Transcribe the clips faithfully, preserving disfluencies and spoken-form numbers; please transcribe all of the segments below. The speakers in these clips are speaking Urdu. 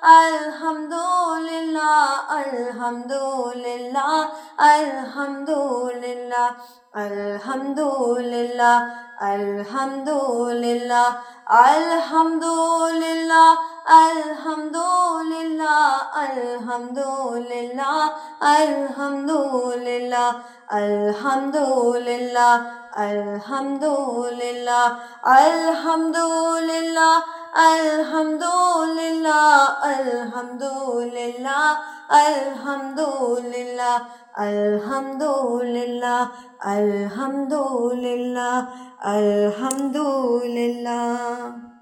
alhamdulillah, alhamdulillah, alhamdulillah, alhamdulillah, alhamdulillah, alhamdulillah, alhamdulillah, alhamdulillah, alhamdulillah, alhamdulillah, alhamdulillah, alhamdulillah, alhamdulillah, alhamdulillah, alhamdulillah, alhamdulillah, alhamdulillah, alhamdulillah.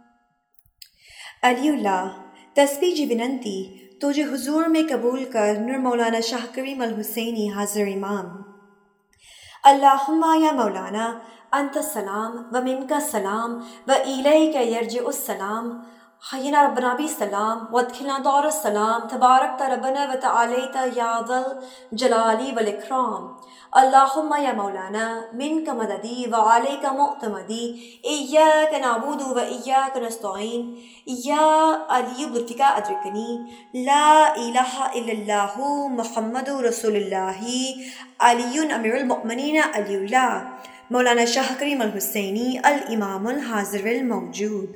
علیہ تسبیح جی وننتی تجھے حضور میں قبول کر نور مولانا شاہ کریم الحسینی حاضر امام. اللہم یا مولانا انت السلام و منک السلام و الیک یرجع السلام. حینا ربنا بی السلام وادخلنا دار السلام. تبارکت ربنا و تعالیت یا ذا الجلال والاکرام. اللہم یا مولانا منک مددی و علیک معتمدی. ایاک نعبد و ایاک نستعین. یا علی بلفکا ادرکنی. لا الہ الا اللہ محمد رسول اللہ. علی امیر المؤمنین علی اللہ مولانا شاہ کریم الحسینی الامام الحاضر الموجود.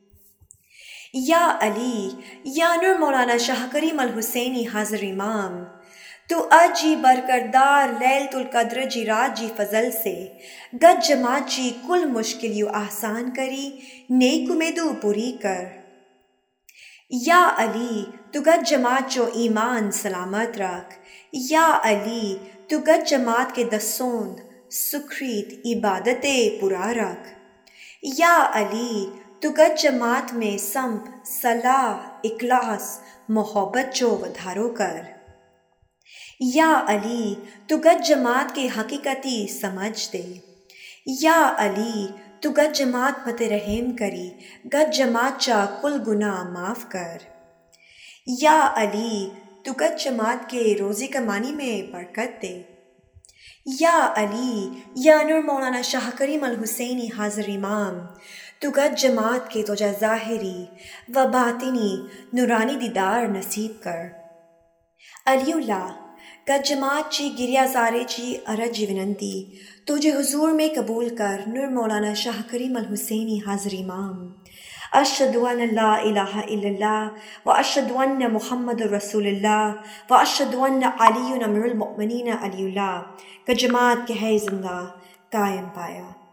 یا علی یا نور مولانا شاہ کریم الحسینی حاضر امام. تو اجی برکردار لیلۃ القدر جی رات جی فضل سے گج جماعت جی کل مشکل یو آسان کری نیک امیدو پوری کر. یا علی تو گج جماعت جو ایمان سلامت رکھ. یا علی تو گج جماعت کے دسوند سکھریت عبادت پورا رکھ. یا علی تو گج جماعت میں سمپ صلاح اخلاص محبت جو ودھارو کر. یا علی تو گج جماعت کے حقیقتی سمجھ دے. یا علی تو گج جماعت مت رحم کری گج جماعت چا کل گناہ معاف کر. یا علی تو گج جماعت کے روزی کمانی میں برکت دے. یا علی یا نور مولانا شاہ کریم الحسینی حاضر امام تو گج جماعت کے توجہ ظاہری و باطنی نورانی دیدار نصیب کر. علی اللہ گج جماعت چی گریہ زارے چی ارج جی وننتی تجھے حضور میں قبول کر نور مولانا شاہ کریم الحسینی حاضر امام. اشہد ان لا الہ الا اللہ و اشہد ان محمد رسول اللہ و اشہد ان علی امیر المؤمنین علی اللہ. کہ جماعت کے ہے زندہ قائم پایا.